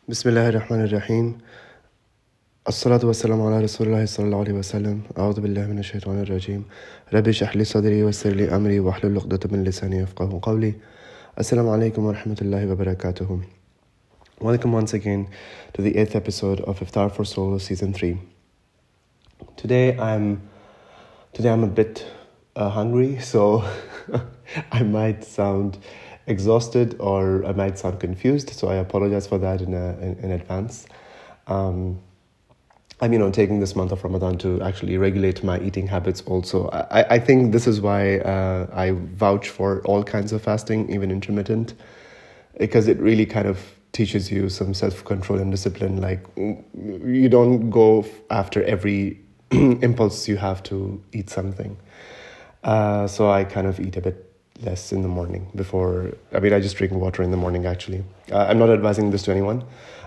بسم الله الرحمن الرحيم. الصلاة والسلام على رسول الله صلى الله عليه وسلم. أعوذ بالله من الشيطان الرجيم. رب اشرح لي صدري ويسر لي أمري واحلل عقدة من لساني يفقهوا قولي. Assalamu alaikum wa rahmatullahi wa barakatuh. Welcome once again to the 8th episode of Iftar for Soul Season 3. Today I'm a bit hungry, so I might sound exhausted or I might sound confused, so I apologize for that in advance. I'm taking this month of Ramadan to actually regulate my eating habits also. I think this is why I vouch for all kinds of fasting, even intermittent, because it really kind of teaches you some self-control and discipline. Like, you don't go after every impulse you have to eat something. So I kind of eat a bit less in the morning I just drink water in the morning actually. I'm not advising this to anyone.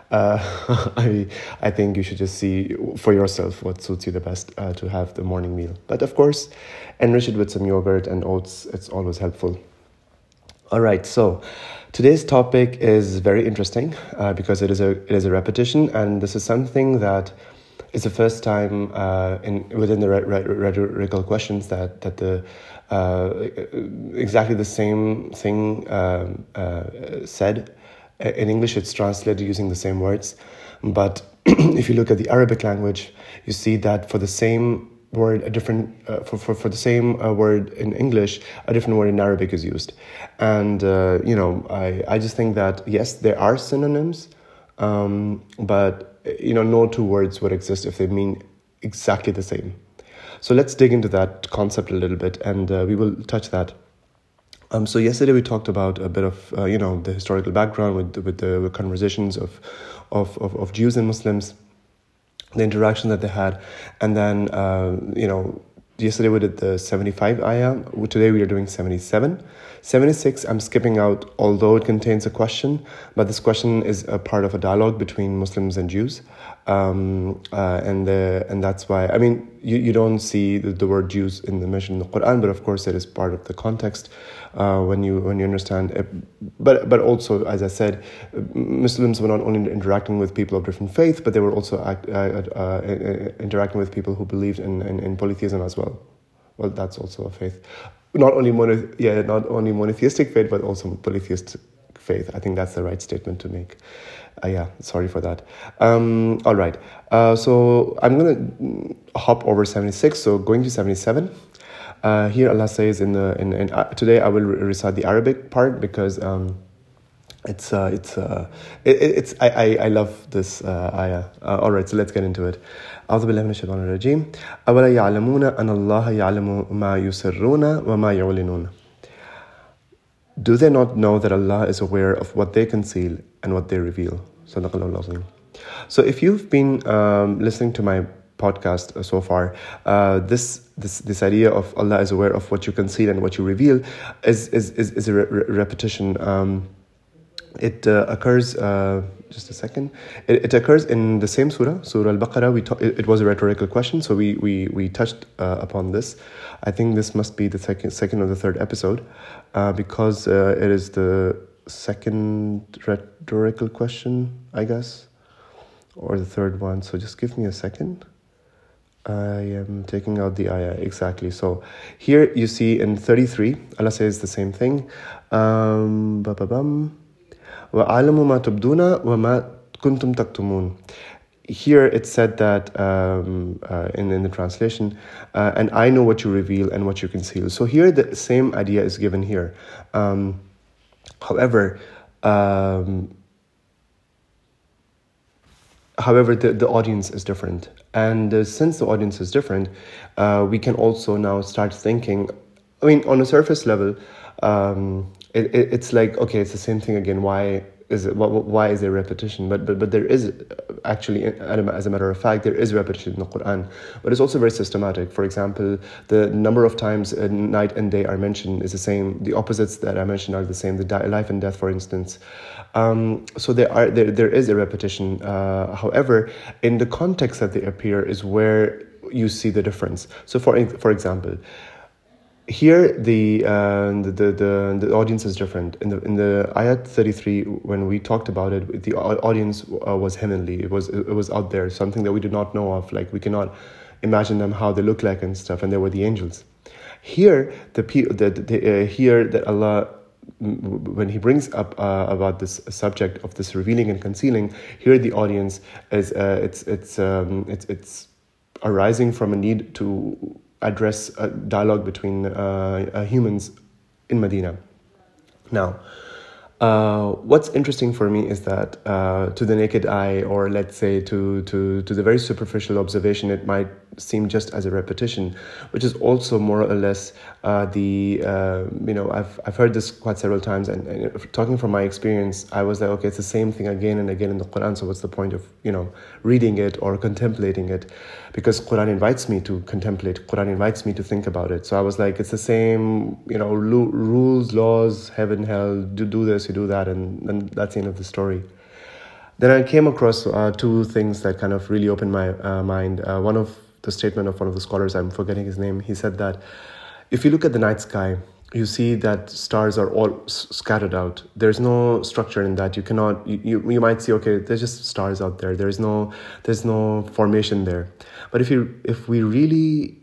I think you should just see for yourself what suits you the best to have the morning meal. But of course, enrich it with some yogurt and oats. It's always helpful. All right, so today's topic is very interesting because it is a repetition, and this is something that is the first time within the rhetorical questions that the exactly the same thing said. In English, it's translated using the same words, but if you look at the Arabic language, you see that for the same word, a different for the same word in English, a different word in Arabic is used, and I just think that yes, there are synonyms, but no two words would exist if they mean exactly the same. So let's dig into that concept a little bit, and we will touch that. So yesterday we talked about a bit of the historical background with the conversations of Jews and Muslims, the interaction that they had, and then yesterday we did the 75 ayah. Today we are doing 77. 76 I'm skipping out, although it contains a question, but this question is a part of a dialogue between Muslims and Jews, and that's why you don't see the word Jews in the mention in the Quran, but of course it is part of the context when you understand it. But also, as I said, Muslims were not only interacting with people of different faith, but they were also interacting with people who believed in polytheism as well. Well, that's also a faith. Not only monotheistic faith, but also polytheistic faith. I think that's the right statement to make. Sorry for that. All right. So I'm going to hop over 76. So going to 77. Here Allah says today I will recite the Arabic part because I love this ayah. All right, so let's get into it. أعوذ بالله من الشيطان الرجيم. أولا يعلمون أن الله يعلم ما يسرون وما يعلنون. Do they not know that Allah is aware of what they conceal and what they reveal? صدق الله العظيم. So if you've been listening to my podcast so far, this idea of Allah is aware of what you conceal and what you reveal is a repetition. It occurs, just a second. It occurs in the same surah Al-Baqarah. It was a rhetorical question, so we touched upon this. I think this must be the second or the third episode, because it is the second rhetorical question, I guess, or the third one. So just give me a second. I am taking out the ayah, exactly. So here you see in 33, Allah says the same thing. وَعَلَمُ مَا تُبْدُونَ وَمَا كُنْتُمْ تَكْتُمُونَ. Here it said that in the translation, and I know what you reveal and what you conceal. So here the same idea is given here. However, the audience is different. And since the audience is different, we can also now start thinking, on a surface level, it's like, okay, it's the same thing again. Why is there repetition? But there is actually, as a matter of fact, there is repetition in the Quran. But it's also very systematic. For example, the number of times night and day are mentioned is the same. The opposites that I mentioned are the same. The life and death, for instance. So there is a repetition. However, in the context that they appear is where you see the difference. So for example, Here, the audience is different. In the ayat 33, when we talked about it, the audience was heavenly. It was out there, something that we did not know of. Like we cannot imagine them how they look like and stuff. And they were the angels. Here, here that Allah, when He brings up about this subject of this revealing and concealing, here the audience is it's arising from a need to address a dialogue between humans in Medina. Now, what's interesting for me is that to the naked eye, or let's say to the very superficial observation, it might seem just as a repetition, which is also more or less I've heard this quite several times, and talking from my experience, I was like, okay, it's the same thing again and again in the Quran, so what's the point of reading it or contemplating it? Because Quran invites me to contemplate, Quran invites me to think about it. So I was like, it's the same, rules, laws, heaven, hell, do this, you do that, and that's the end of the story. Then I came across two things that kind of really opened my mind. One of the statement of one of the scholars, I'm forgetting his name, he said that if you look at the night sky, you see that stars are all scattered out. There's no structure in that. You cannot, you might see, okay, there's just stars out there. There's no formation there. But if we really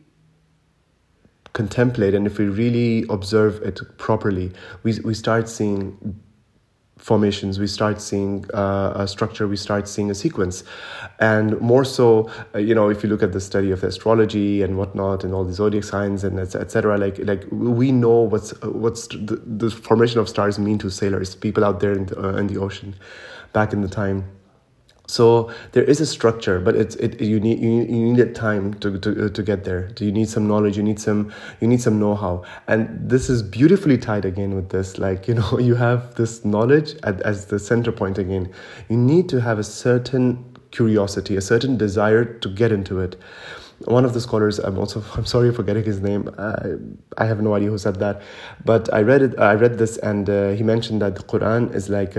contemplate and if we really observe it properly, we start seeing formations, we start seeing a structure, we start seeing a sequence. And more so, if you look at the study of astrology and whatnot and all the zodiac signs and etc., like we know what's the formation of stars mean to sailors, people out there in the ocean back in the time. So there is a structure, but you need time to get there. So you need some knowledge, you need some know-how, and this is beautifully tied again with this. Like you have this knowledge as the center point again. You need to have a certain curiosity, a certain desire to get into it. One of the scholars, I'm sorry for getting his name. I have no idea who said that, but I read this, and he mentioned that the Quran is like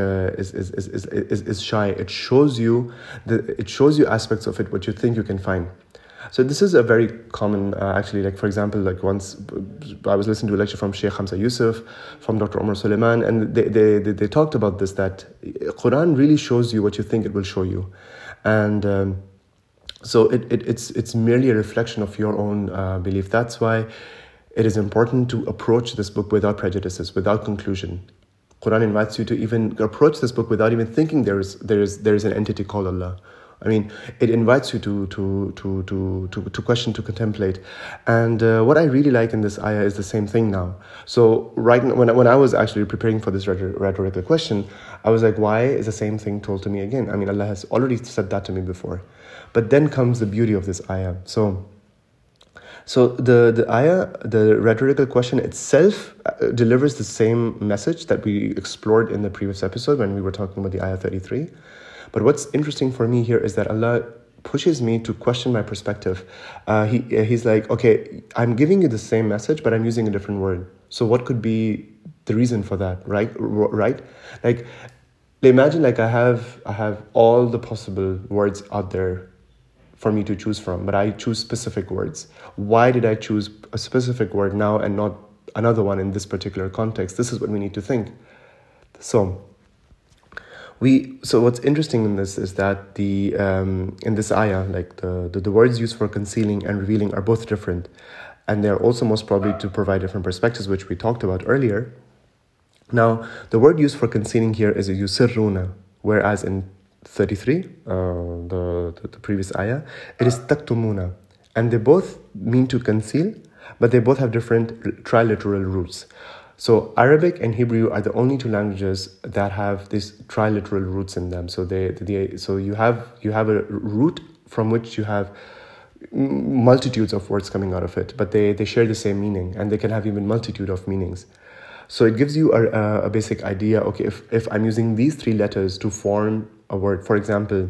is shy. It shows you aspects of it what you think you can find. So this is a very common, actually, like for example, like once I was listening to a lecture from Sheikh Hamza Yusuf, from Dr. Omar Suleiman, and they talked about this, that Quran really shows you what you think it will show you, and so it's merely a reflection of your own belief. That's why it is important to approach this book without prejudices, without conclusion. Quran invites you to even approach this book without even thinking there is an entity called Allah. I mean, it invites you to question, to contemplate. And what I really like in this ayah is the same thing now. So right now, when I was actually preparing for this rhetorical question, I was like, why is the same thing told to me again? I mean, Allah has already said that to me before. But then comes the beauty of this ayah. So the ayah, the rhetorical question itself delivers the same message that we explored in the previous episode when we were talking about the ayah 33. But what's interesting for me here is that Allah pushes me to question my perspective. He's like, okay, I'm giving you the same message, but I'm using a different word. So what could be the reason for that, right? Like, imagine like I have all the possible words out there for me to choose from, but I choose specific words. Why did I choose a specific word now and not another one in this particular context? This is what we need to think. So what's interesting in this is that in this ayah, like the words used for concealing and revealing are both different, and they're also most probably to provide different perspectives, which we talked about earlier. Now, the word used for concealing here is a yusirruna, whereas in 33, the previous ayah, it is taktumuna, and they both mean to conceal, but they both have different triliteral roots. So Arabic and Hebrew are the only two languages that have these triliteral roots in them. So so you have a root from which you have multitudes of words coming out of it, but they share the same meaning, and they can have even multitude of meanings. So it gives you a basic idea. Okay, if I'm using these three letters to form a word, for example,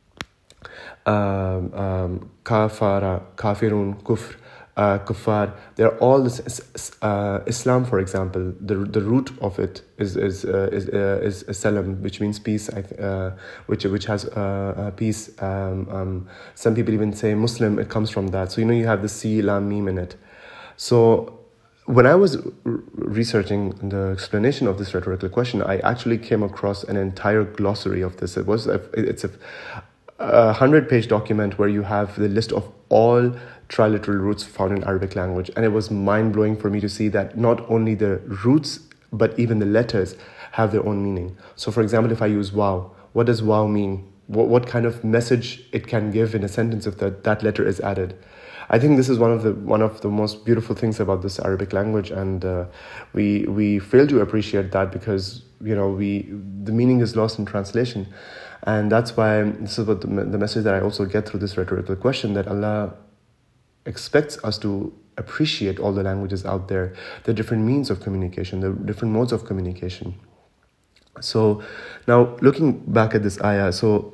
kafara, kafirun, kufr, kuffar, they're all Islam, for example. The root of it is salam, which means peace, which has peace. Some people even say Muslim. It comes from that. So you have the si, lam, mim in it. So when I was researching the explanation of this rhetorical question, I actually came across an entire glossary of this. It's a 100-page document where you have the list of all triliteral roots found in Arabic language, and it was mind-blowing for me to see that not only the roots but even the letters have their own meaning. So, for example, if I use wow, what does wow mean? What kind of message it can give in a sentence if that letter is added? I think this is one of the most beautiful things about this Arabic language, and we fail to appreciate that because the meaning is lost in translation, and that's why this is what the message that I also get through this rhetorical question, that Allah expects us to appreciate all the languages out there, the different means of communication, the different modes of communication. So now looking back at this ayah, so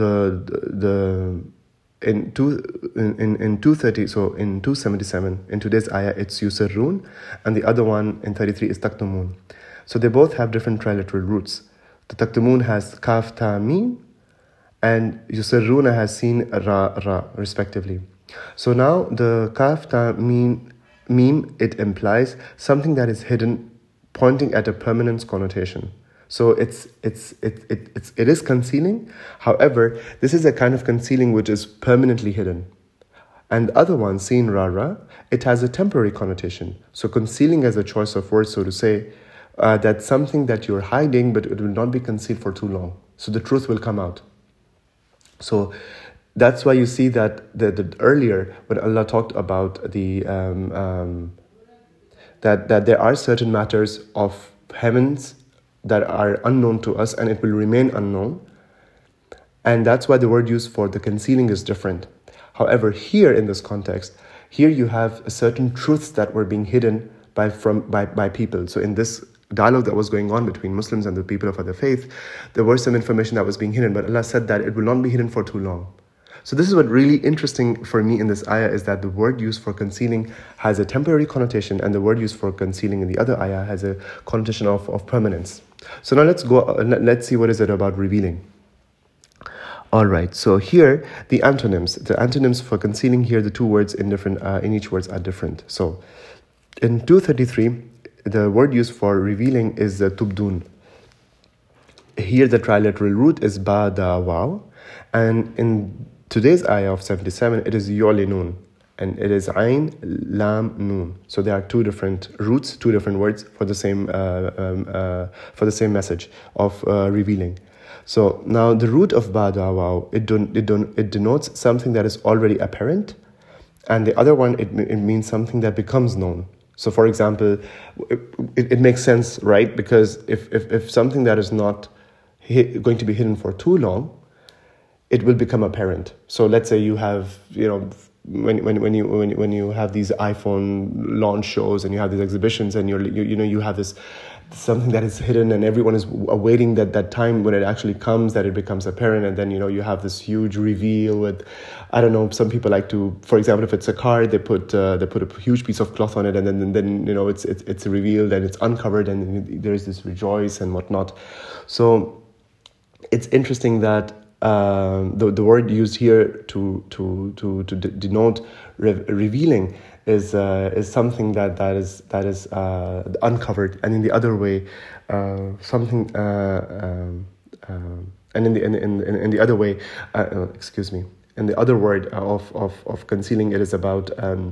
in 230, so in 277, in today's ayah, it's yusarrun, and the other one in 33 is taktumun. So they both have different triliteral roots. The taktumun has kaf ta mim, and yusarruna has sin ra respectively. So now the kaf ta mim, it implies something that is hidden, pointing at a permanence connotation. So it is concealing. However, this is a kind of concealing which is permanently hidden. And the other one, sin ra, it has a temporary connotation. So concealing as a choice of words, so to say, that's something that you're hiding, but it will not be concealed for too long. So the truth will come out. So that's why you see that the earlier when Allah talked about the that there are certain matters of heavens that are unknown to us, and it will remain unknown. And that's why the word used for the concealing is different. However, here in this context, here you have certain truths that were being hidden by people. So in this dialogue that was going on between Muslims and the people of other faith, there was some information that was being hidden, but Allah said that it will not be hidden for too long. So this is what really interesting for me in this ayah, is that the word used for concealing has a temporary connotation, and the word used for concealing in the other ayah has a connotation of permanence. So now let's see what is it about revealing. All right, so here the antonyms for concealing, here the two words in each words are different. So in 233, the word used for revealing is tubdun. Here the triliteral root is ba da waw, and in today's ayah of 77, it is yu'linun, and it is ayn lam nun. So there are two different roots, two different words for the same message of revealing. So now the root of ba da waw, it denotes something that is already apparent, and the other one, it means something that becomes known. So for example, it makes sense, right? Because if something that is not going to be hidden for too long, it will become apparent. So let's say you have, when you have these iPhone launch shows and you have these exhibitions, and you have this something that is hidden, and everyone is awaiting that time when it actually comes, that it becomes apparent, and then you have this huge reveal with, I don't know, some people like to, for example, if it's a car, they put a huge piece of cloth on it, and then it's revealed and it's uncovered, and there's this rejoice and whatnot. So it's interesting that the word used here to denote revealing is something that is uncovered, and in the other way, something and in the other way, excuse me, in the other word of concealing, it is about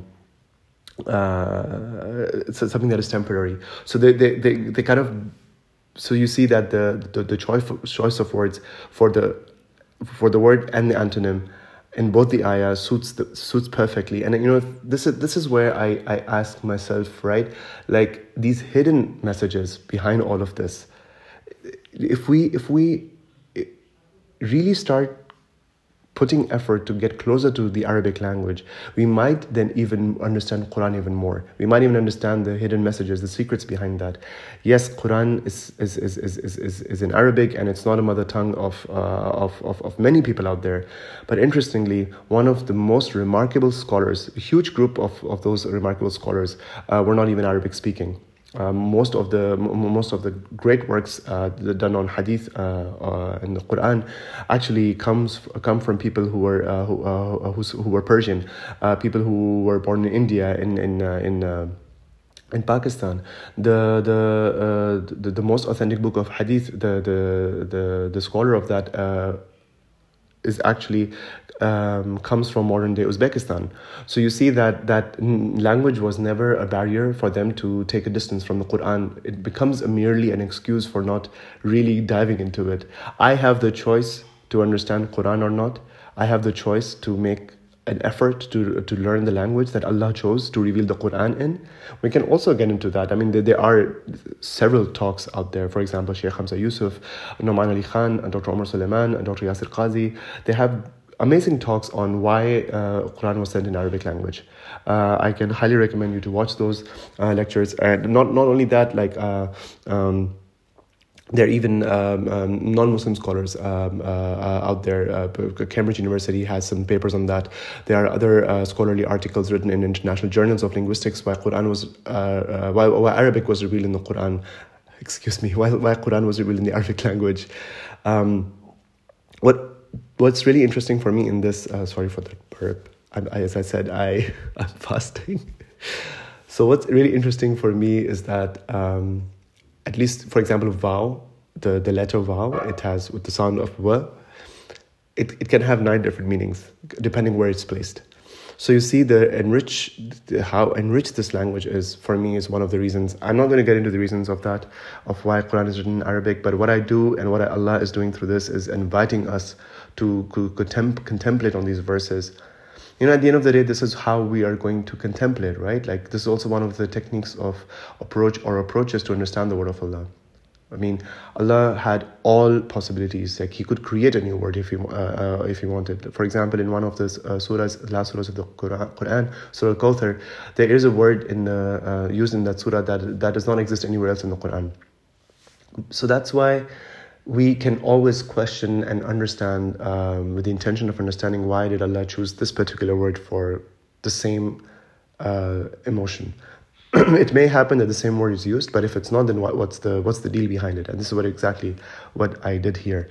it's something that is temporary. So they kind of, so you see that the choice of words for the word and the antonym in both the ayahs suits perfectly. And this is where I ask myself, right, like these hidden messages behind all of this, if we really start putting effort to get closer to the Arabic language, we might then even understand Quran even more. We might even understand the hidden messages, the secrets behind that. Yes, Quran is in Arabic, and it's not a mother tongue of many people out there. But interestingly, one of the most remarkable scholars, a huge group of those remarkable scholars, were not even Arabic speaking. Most of the great works done on hadith in the Quran actually come from people who were Persian, people who were born in India, in in Pakistan, the most authentic book of hadith, the scholar of that is actually comes from modern day Uzbekistan. So you see that language was never a barrier for them to take a distance from the Quran. It becomes merely an excuse for not really diving into it. I have the choice to understand Quran or not. I have the choice to make an effort to learn the language that Allah chose to reveal the Quran in. We can also get into that. I mean, there are several talks out there. For example, Sheikh Hamza Yusuf, Nouman Ali Khan, and Dr. Omar Suleiman, and Dr. Yasir Qazi. They have amazing talks on why Quran was sent in Arabic language. I can highly recommend you to watch those lectures. And not only that, like there are even non-Muslim scholars out there. Cambridge University has some papers on that. There are other scholarly articles written in international journals of linguistics why why Arabic was revealed in the Quran. Why Quran was revealed in the Arabic language. What's really interesting for me in this, sorry for that burp. As I said, I'm fasting. So what's really interesting for me is that. At least, for example, vow, the letter vow, it has with the sound of w, it can have 9 different meanings depending where it's placed. So you see how enriched this language is, for me, is one of the reasons. I'm not going to get into the reasons of that, of why Quran is written in Arabic, but what I do and what Allah is doing through this is inviting us to contemplate on these verses. You know, at the end of the day, this is how we are going to contemplate, right? Like, this is also one of the techniques of approaches to understand the word of Allah. I mean, Allah had all possibilities. Like, He could create a new word if He wanted. For example, in one of the last surahs of the Quran, Surah Al-Kawthar, there is a word used in that surah that does not exist anywhere else in the Quran. So that's why we can always question and understand with the intention of understanding why did Allah choose this particular word for the same emotion. It may happen that the same word is used, but if it's not, then what's the deal behind it? And this is exactly what I did here.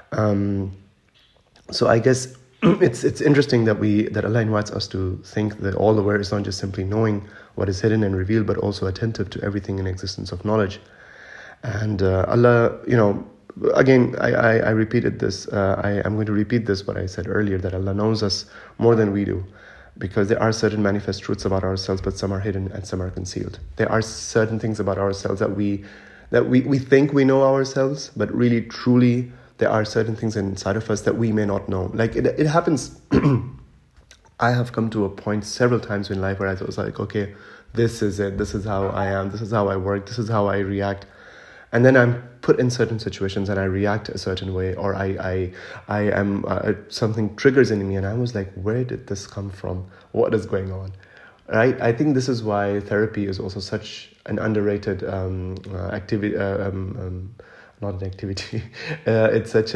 So I guess it's interesting that Allah invites us to think that all the word is not just simply knowing what is hidden and revealed, but also attentive to everything in existence of knowledge. And Allah, you know, again, I repeated this. I'm going to repeat this, what I said earlier, that Allah knows us more than we do. Because there are certain manifest truths about ourselves, but some are hidden and some are concealed. There are certain things about ourselves that we think we know ourselves, but really, truly, there are certain things inside of us that we may not know. Like, it happens. I have come to a point several times in life where I was like, okay, this is it. This is how I am. This is how I work. This is how I react. And then I'm put in certain situations and I react a certain way, or I am something triggers in me, and I was like, where did this come from? What is going on? Right? I think this is why therapy is also such an underrated activity. Not an activity. It's such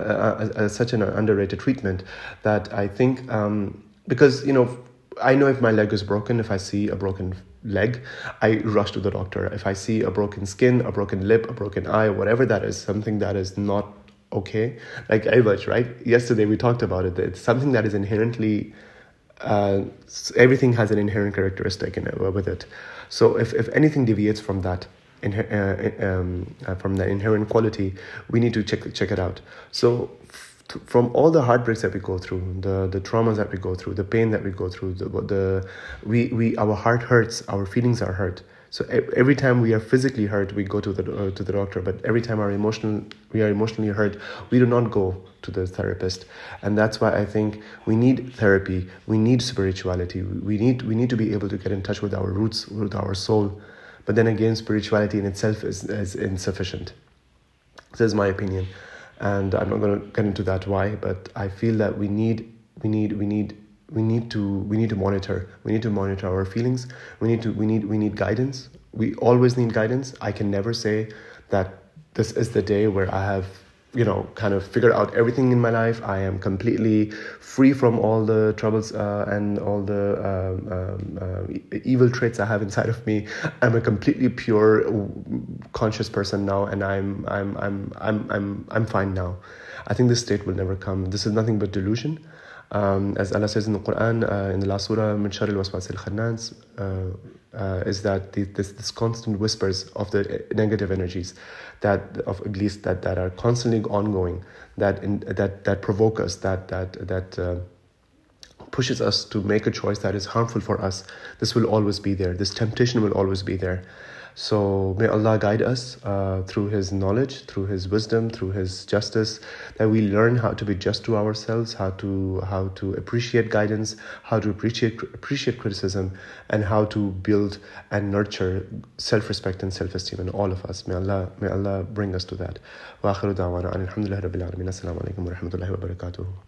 an underrated treatment that I think because, you know, I know if my leg is broken, if I see a broken leg, I rush to the doctor. If I see a broken skin, a broken lip, a broken eye, whatever that is, something that is not okay. Like Ayvaz, right? Yesterday we talked about it. It's something that is inherently, everything has an inherent characteristic with it. So if anything deviates from that, from the inherent quality, we need to check it out. So from all the heartbreaks that we go through, the traumas that we go through, the pain that we go through, our heart hurts, our feelings are hurt. So every time we are physically hurt, we go to the doctor. But every time we are emotionally hurt, we do not go to the therapist. And that's why I think we need therapy. We need spirituality. We need to be able to get in touch with our roots, with our soul. But then again, spirituality in itself is insufficient. This is my opinion. And I'm not going to get into that why, but I feel that we need to monitor. We need to monitor our feelings. We need guidance. We always need guidance. I can never say that this is the day where I have, you know, kind of figured out everything in my life. I am completely free from all the troubles and all the evil traits I have inside of me. I'm a completely pure, conscious person now, and I'm fine now. I think this state will never come. This is nothing but delusion. As Allah says in the Quran, in the last surah, min sharri al-waswas al-khannas, is that this constant whispers of the negative energies of Iblis that are constantly ongoing, that provoke us, that pushes us to make a choice that is harmful for us. This will always be there. This temptation will always be there. So may Allah guide us through His knowledge, through His wisdom, through His justice, that we learn how to be just to ourselves, how to appreciate guidance, how to appreciate criticism, and how to build and nurture self-respect and self-esteem in all of us. May Allah bring us to that. Wa akhiru da'wana alhamdulillahi rabbil alamin. Assalamu alaikum wa rahmatullahi wa barakatuh.